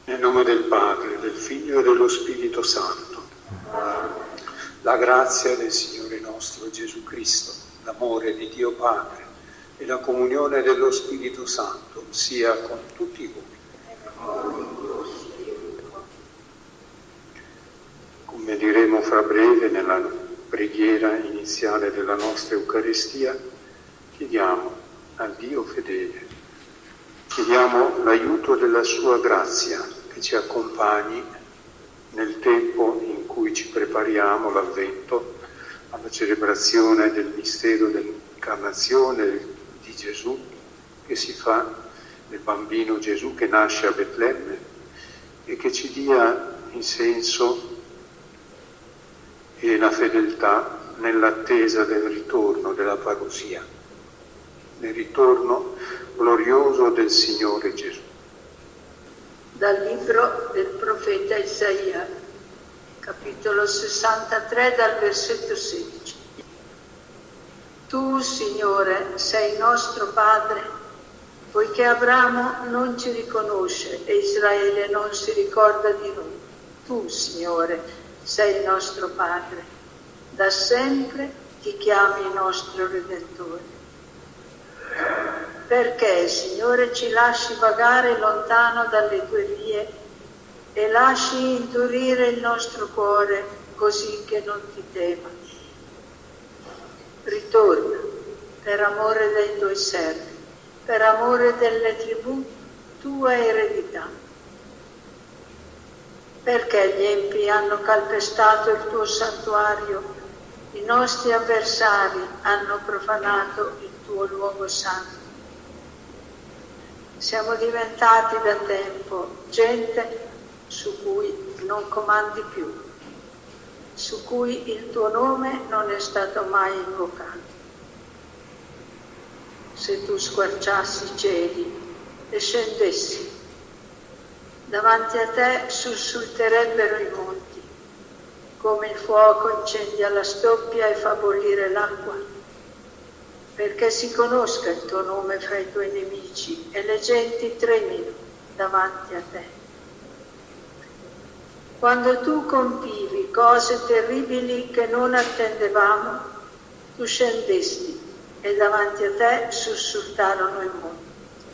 Nel nome del Padre, del Figlio e dello Spirito Santo. La grazia del Signore nostro Gesù Cristo, l'amore di Dio Padre e la comunione dello Spirito Santo sia con tutti voi. Come diremo fra breve nella preghiera iniziale della nostra Eucaristia, chiediamo al Dio fedele, chiediamo l'aiuto della sua grazia che ci accompagni nel tempo in cui ci prepariamo l'Avvento alla celebrazione del mistero dell'incarnazione di Gesù che si fa nel bambino Gesù che nasce a Betlemme e che ci dia il senso e la fedeltà nell'attesa del ritorno della parousia, nel ritorno glorioso del Signore Gesù. Dal libro del profeta Isaia, capitolo 63, dal versetto 16. Tu, Signore, sei nostro Padre, poiché Abramo non ci riconosce e Israele non si ricorda di noi. Tu, Signore, sei il nostro Padre, da sempre ti chiami nostro Redentore. Perché, Signore, ci lasci vagare lontano dalle tue vie e lasci indurire il nostro cuore così che non ti tema. Ritorna per amore dei tuoi servi, per amore delle tribù, tua eredità. Perché gli empi hanno calpestato il tuo santuario, i nostri avversari hanno profanato il tuo luogo santo. Siamo diventati da tempo gente su cui non comandi più, su cui il tuo nome non è stato mai invocato. Se tu squarciassi i cieli e scendessi, davanti a te sussulterebbero i monti, come il fuoco incendia la stoppia e fa bollire l'acqua. Perché si conosca il tuo nome fra i tuoi nemici e le genti tremino davanti a te. Quando tu compivi cose terribili che non attendevamo, tu scendesti e davanti a te sussultarono i monti.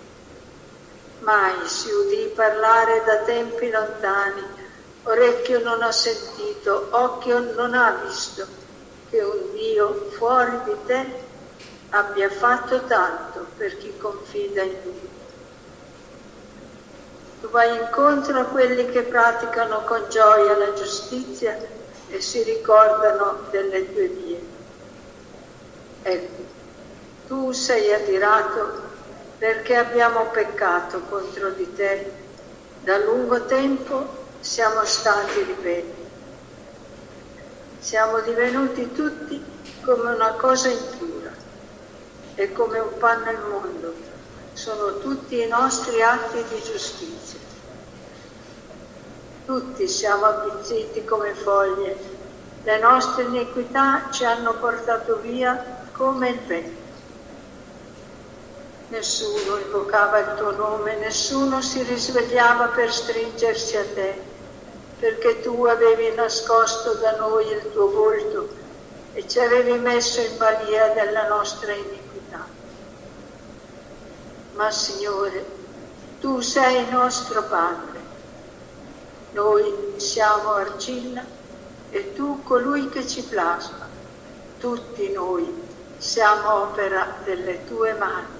Mai si udì parlare da tempi lontani, orecchio non ha sentito, occhio non ha visto, che un Dio fuori di te abbia fatto tanto per chi confida in Lui. Tu vai incontro a quelli che praticano con gioia la giustizia e si ricordano delle tue vie. Ecco, tu sei adirato perché abbiamo peccato contro di te. Da lungo tempo siamo stati ribelli. Siamo divenuti tutti come una cosa impura e come un panno immondo. Sono tutti i nostri atti di giustizia. Tutti siamo avvizziti come foglie. Le nostre iniquità ci hanno portato via come il vento. Nessuno invocava il tuo nome, nessuno si risvegliava per stringersi a te, perché tu avevi nascosto da noi il tuo volto e ci avevi messo in balia della nostra iniquità. Ma Signore, tu sei il nostro Padre. Noi siamo argilla e tu colui che ci plasma. Tutti noi siamo opera delle tue mani.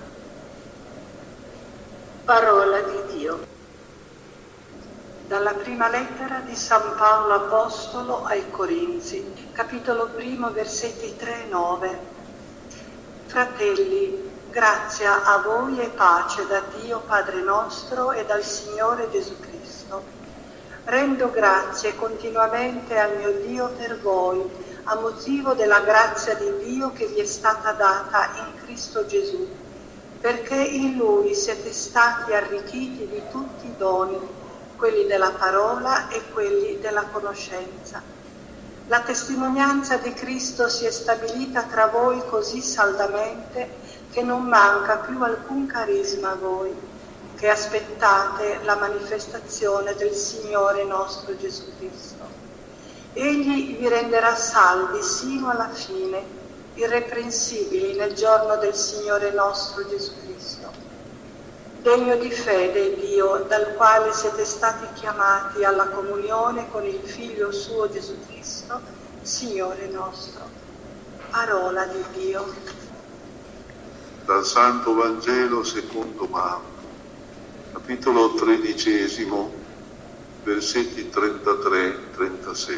Parola di Dio. Dalla prima lettera di San Paolo Apostolo ai Corinzi, capitolo 1, versetti 3 e 9. Fratelli, grazia a voi e pace da Dio Padre nostro e dal Signore Gesù Cristo. Rendo grazie continuamente al mio Dio per voi, a motivo della grazia di Dio che vi è stata data in Cristo Gesù, perché in Lui siete stati arricchiti di tutti i doni, quelli della parola e quelli della conoscenza. La testimonianza di Cristo si è stabilita tra voi così saldamente che non manca più alcun carisma a voi. che aspettate la manifestazione del Signore nostro Gesù Cristo. Egli vi renderà salvi sino alla fine, irreprensibili nel giorno del Signore nostro Gesù Cristo. Degno di fede è Dio, dal quale siete stati chiamati alla comunione con il Figlio suo Gesù Cristo, Signore nostro. Parola di Dio. Dal Santo Vangelo secondo Marco, capitolo 13, versetti 33-37.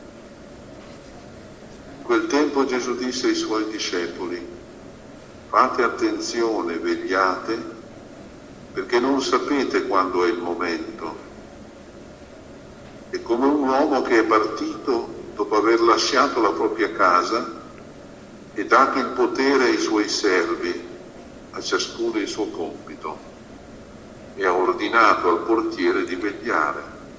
In quel tempo Gesù disse ai suoi discepoli: fate attenzione, vegliate, perché non sapete quando è il momento. È come un uomo che è partito dopo aver lasciato la propria casa e dato il potere ai suoi servi, a ciascuno il suo compito, e ha ordinato al portiere di vegliare.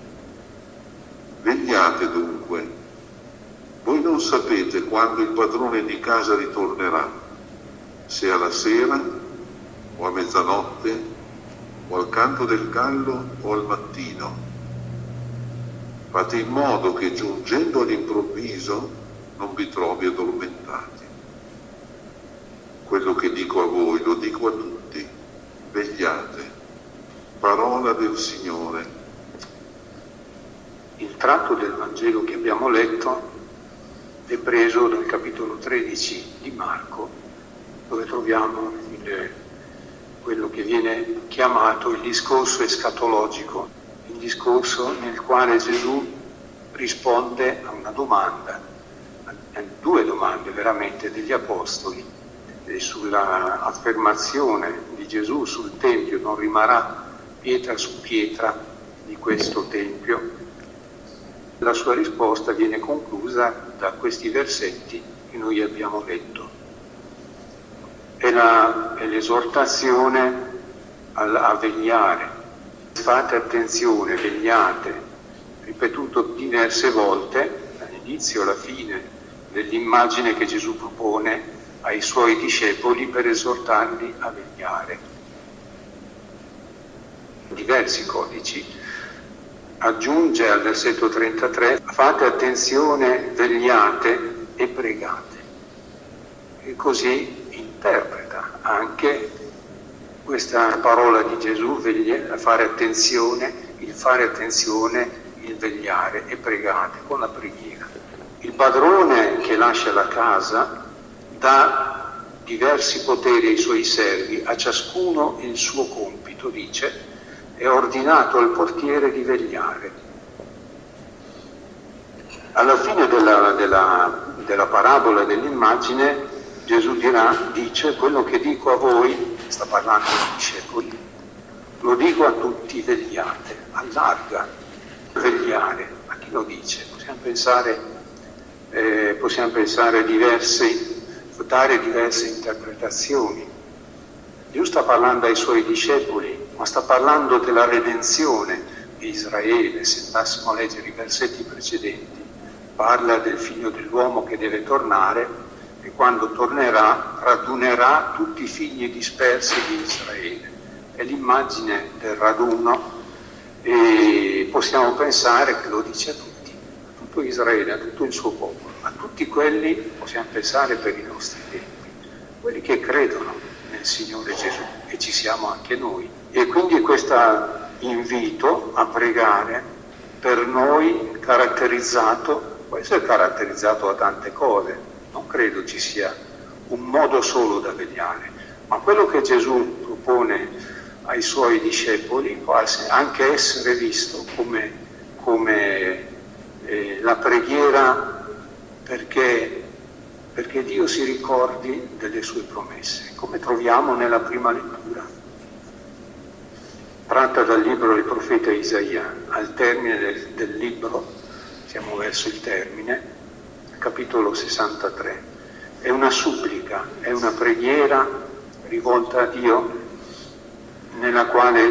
Vegliate dunque, voi non sapete quando il padrone di casa ritornerà, se alla sera o a mezzanotte o al canto del gallo o al mattino. Fate in modo che giungendo all'improvviso non vi trovi addormentati. Quello che dico a voi lo dico a tutti: vegliate. Parola del Signore. Il tratto del Vangelo che abbiamo letto è preso dal capitolo 13 di Marco, dove troviamo quello che viene chiamato il discorso escatologico, il discorso nel quale Gesù risponde a una domanda, a due domande veramente degli apostoli, sulla affermazione di Gesù sul Tempio: non rimarrà pietra su pietra di questo Tempio. La sua risposta viene conclusa da questi versetti che noi abbiamo letto. È l'esortazione a vegliare. Fate attenzione, vegliate, ripetuto diverse volte, dall'inizio alla fine dell'immagine che Gesù propone ai suoi discepoli per esortarli a vegliare. Diversi codici. Aggiunge al versetto 33: fate attenzione, vegliate e pregate. E così interpreta anche questa parola di Gesù, fare attenzione, il vegliare e pregate, con la preghiera. Il padrone che lascia la casa dà diversi poteri ai suoi servi, a ciascuno il suo compito, dice: è ordinato al portiere di vegliare. Alla fine della parabola, dell'immagine, Gesù dice: quello che dico a voi, sta parlando ai discepoli, lo dico a tutti: vegliate. Allarga vegliare. A chi lo dice? Possiamo pensare dare diverse interpretazioni. Gesù sta parlando ai suoi discepoli, ma sta parlando della redenzione di Israele. Se andassimo a leggere i versetti precedenti, parla del figlio dell'uomo che deve tornare e quando tornerà radunerà tutti i figli dispersi di Israele. È l'immagine del raduno e possiamo pensare che lo dice a tutti, a tutto Israele, a tutto il suo popolo, a tutti quelli, possiamo pensare per i nostri tempi, quelli che credono nel Signore Gesù, e ci siamo anche noi. E quindi questo invito a pregare per noi può essere caratterizzato da tante cose. Non credo ci sia un modo solo da vegliare, ma quello che Gesù propone ai suoi discepoli può anche essere visto come la preghiera perché Dio si ricordi delle sue promesse, come troviamo nella prima lettura, tratta dal libro del profeta Isaia. Al termine del libro, siamo verso il termine, capitolo 63, è una supplica, è una preghiera rivolta a Dio, nella quale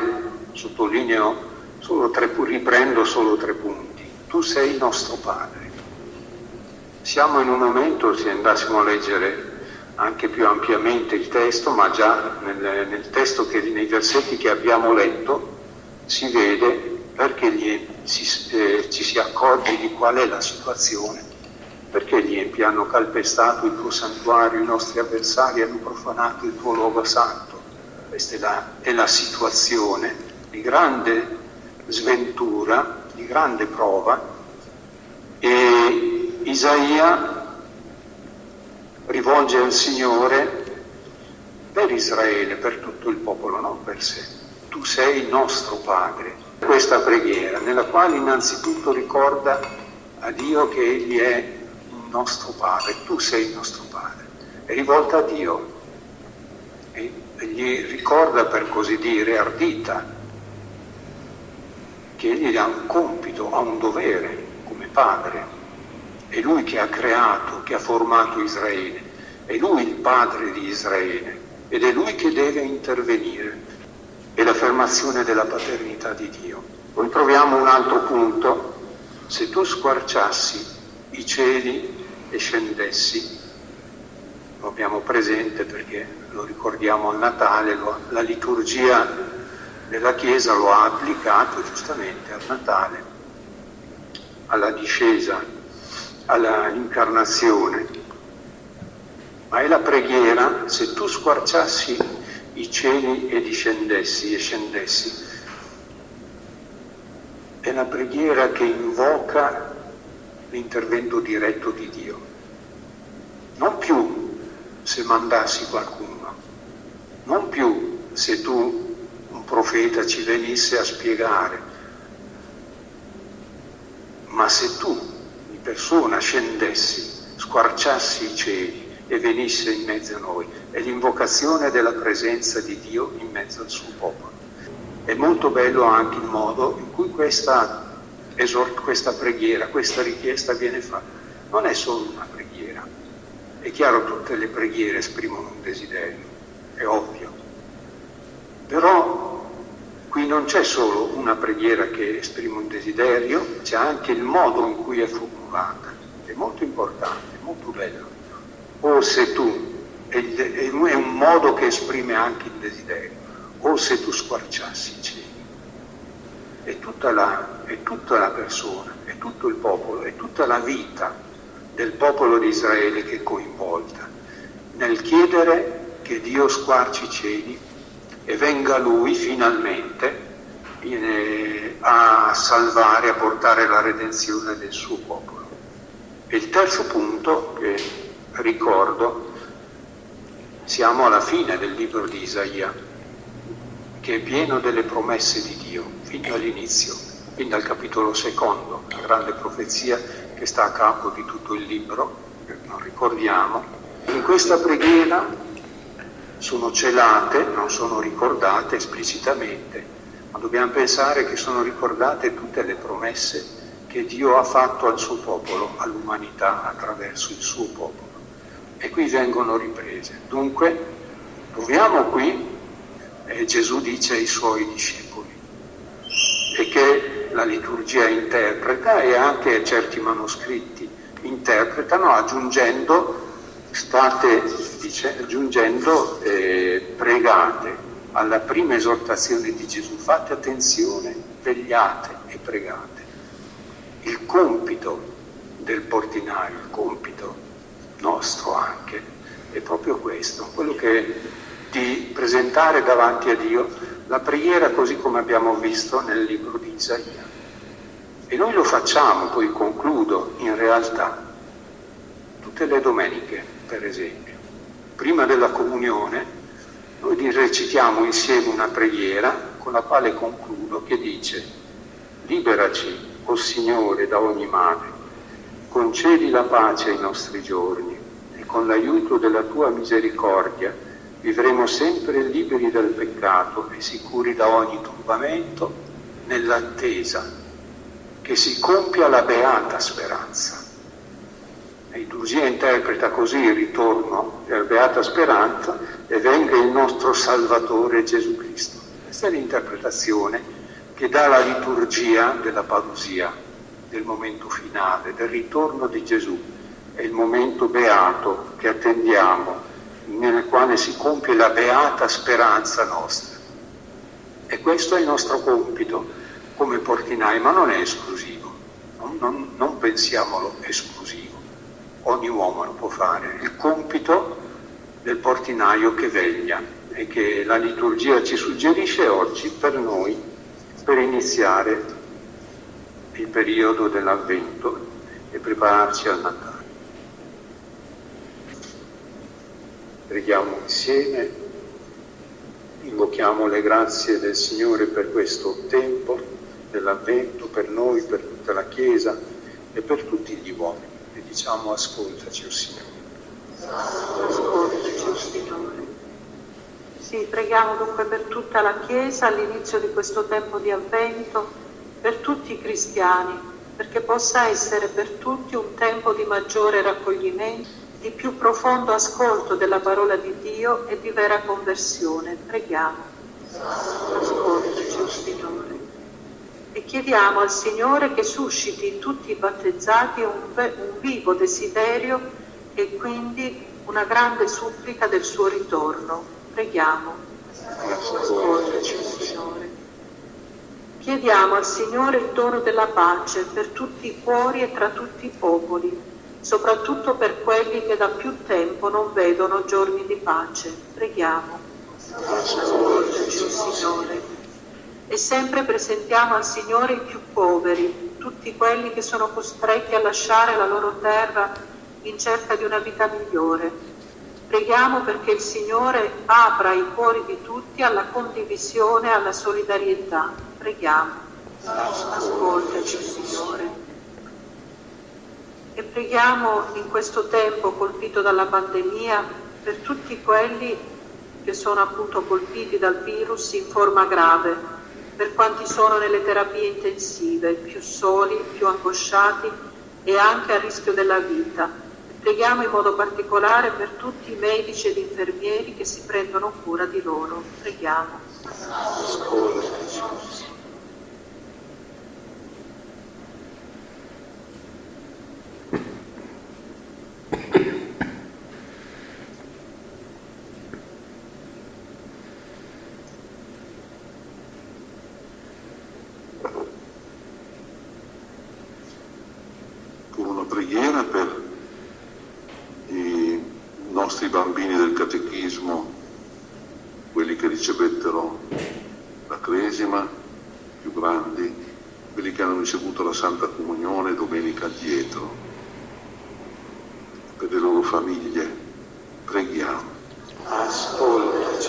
riprendo solo 3 punti. Tu sei il nostro Padre. Siamo in un momento, se andassimo a leggere anche più ampiamente il testo, ma già nel testo nei versetti che abbiamo letto si vede perché ci si accorge di qual è la situazione, perché gli empi hanno calpestato il tuo santuario, i nostri avversari hanno profanato il tuo luogo santo. Questa è la situazione di grande sventura, di grande prova, e Isaia rivolge al Signore per Israele, per tutto il popolo, non per sé. Tu sei il nostro Padre. Questa preghiera, nella quale innanzitutto ricorda a Dio che Egli è il nostro Padre, tu sei il nostro Padre, è rivolta a Dio e gli ricorda, per così dire, ardita, che Egli ha un compito, ha un dovere come Padre. È Lui che ha creato, che ha formato Israele, è Lui il Padre di Israele ed è Lui che deve intervenire. È l'affermazione della paternità di Dio. Poi troviamo un altro punto: se tu squarciassi i cieli e scendessi, lo abbiamo presente perché lo ricordiamo al Natale, la liturgia della Chiesa lo ha applicato giustamente al Natale, alla discesa, all'incarnazione. Ma è la preghiera: se tu squarciassi i cieli e scendessi, è la preghiera che invoca l'intervento diretto di Dio. Non più se mandassi qualcuno, non più se tu, un profeta, ci venisse a spiegare, ma se tu di persona scendessi, squarciassi i cieli e venisse in mezzo a noi. È l'invocazione della presenza di Dio in mezzo al suo popolo. È molto bello anche il modo in cui questa preghiera, questa richiesta viene fatta. Non è solo una preghiera. È chiaro, tutte le preghiere esprimono un desiderio, è ovvio. Però qui non c'è solo una preghiera che esprime un desiderio, c'è anche il modo in cui è formulata. È molto importante, è molto bello. O se tu, è un modo che esprime anche il desiderio, o se tu squarciassi i cieli. È tutta la persona, è tutto il popolo, è tutta la vita del popolo di Israele che è coinvolta nel chiedere che Dio squarci i cieli e venga Lui finalmente a salvare, a portare la redenzione del suo popolo. E il terzo punto che ricordo, siamo alla fine del libro di Isaia, che è pieno delle promesse di Dio, fin dall'inizio, fin dal capitolo 2, la grande profezia che sta a capo di tutto il libro, che non ricordiamo. In questa preghiera sono celate, non sono ricordate esplicitamente, ma dobbiamo pensare che sono ricordate tutte le promesse che Dio ha fatto al suo popolo, all'umanità, attraverso il suo popolo. E qui vengono riprese. Dunque, troviamo qui, Gesù dice ai suoi discepoli, e che la liturgia interpreta, e anche certi manoscritti interpretano, aggiungendo pregate alla prima esortazione di Gesù. Fate attenzione, vegliate e pregate. Il compito del portinaio, il compito nostro anche, è proprio questo, quello che di presentare davanti a Dio la preghiera così come abbiamo visto nel libro di Isaia. E noi lo facciamo, poi concludo, in realtà, tutte le domeniche, per esempio. Prima della comunione, noi recitiamo insieme una preghiera con la quale concludo, che dice: liberaci, o Signore, da ogni male, concedi la pace ai nostri giorni e con l'aiuto della tua misericordia vivremo sempre liberi dal peccato e sicuri da ogni turbamento, nell'attesa che si compia la beata speranza. La liturgia interpreta così il ritorno della beata speranza: e venga il nostro Salvatore Gesù Cristo. Questa è l'interpretazione che dà la liturgia della parusia, del momento finale, del ritorno di Gesù. È il momento beato che attendiamo nel quale si compie la beata speranza nostra. E questo è il nostro compito come portinai, ma non è esclusivo, non pensiamolo esclusivo, ogni uomo lo può fare. Il compito del portinaio che veglia e che la liturgia ci suggerisce oggi per noi, per iniziare il periodo dell'Avvento e prepararci al Natale. Preghiamo insieme, invochiamo le grazie del Signore per questo tempo dell'Avvento, per noi, per tutta la Chiesa e per tutti gli uomini. E diciamo: ascoltaci, o Signore. Ascoltaci, o Signore. Sì, preghiamo dunque per tutta la Chiesa all'inizio di questo tempo di Avvento, per tutti i cristiani, perché possa essere per tutti un tempo di maggiore raccoglimento, di più profondo ascolto della parola di Dio e di vera conversione. Preghiamo. Ascoltaci, o Signore. E chiediamo al Signore che susciti in tutti i battezzati un vivo desiderio e quindi una grande supplica del suo ritorno. Preghiamo. Ascoltaci, Signore. Chiediamo al Signore il dono della pace per tutti i cuori e tra tutti i popoli, soprattutto per quelli che da più tempo non vedono giorni di pace. Preghiamo. Ascoltaci, Signore. E sempre presentiamo al Signore i più poveri, tutti quelli che sono costretti a lasciare la loro terra in cerca di una vita migliore. Preghiamo perché il Signore apra i cuori di tutti alla condivisione e alla solidarietà. Preghiamo. Ascoltaci, Signore. E preghiamo in questo tempo colpito dalla pandemia per tutti quelli che sono appunto colpiti dal virus in forma grave, per quanti sono nelle terapie intensive, più soli, più angosciati e anche a rischio della vita. Preghiamo in modo particolare per tutti i medici ed infermieri che si prendono cura di loro. Preghiamo. Ascoltaci. Preghiera per i nostri bambini del catechismo, quelli che ricevettero la cresima, più grandi, quelli che hanno ricevuto la Santa Comunione domenica dietro, per le loro famiglie. Preghiamo. Ascoltaci.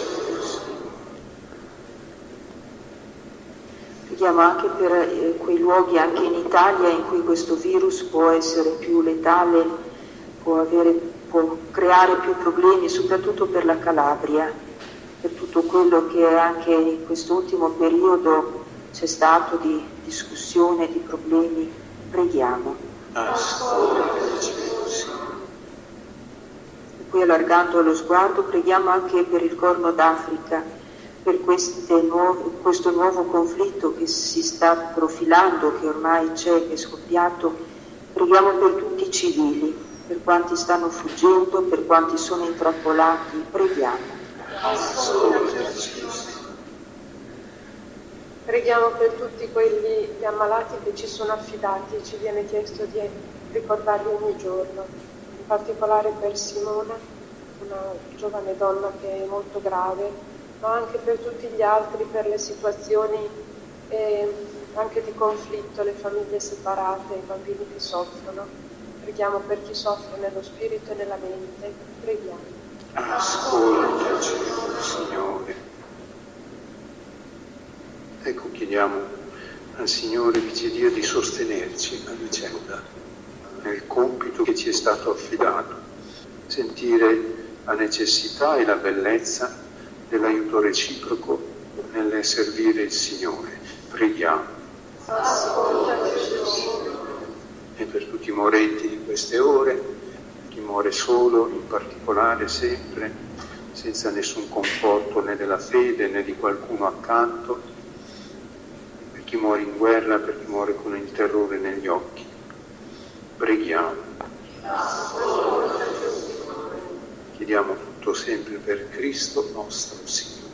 Preghiamo anche per quei luoghi anche in Italia in cui questo virus può essere più letale, può creare più problemi, soprattutto per la Calabria, per tutto quello che anche in quest'ultimo periodo c'è stato di discussione, di problemi. Preghiamo. Ascoltaci. E poi allargando lo sguardo preghiamo anche per il Corno d'Africa, per questo nuovo conflitto che si sta profilando, che ormai c'è, che è scoppiato. Preghiamo per tutti i civili, per quanti stanno fuggendo, per quanti sono intrappolati. Preghiamo. Preghiamo per tutti quelli ammalati che ci sono affidati, ci viene chiesto di ricordarli ogni giorno, in particolare per Simona, una giovane donna che è molto grave, ma anche per tutti gli altri, per le situazioni anche di conflitto, le famiglie separate, i bambini che soffrono. Preghiamo per chi soffre nello spirito e nella mente. Preghiamo. Ascoltaci, Signore. Ecco, chiediamo al Signore che ci dia di sostenerci a vicenda nel compito che ci è stato affidato, sentire la necessità e la bellezza dell'aiuto reciproco nel servire il Signore. Preghiamo. E per tutti i morenti di queste ore, chi muore solo in particolare sempre, senza nessun conforto né della fede né di qualcuno accanto, per chi muore in guerra, per chi muore con il terrore negli occhi. Preghiamo. Chiediamo tutto tutto sempre per Cristo nostro Signore.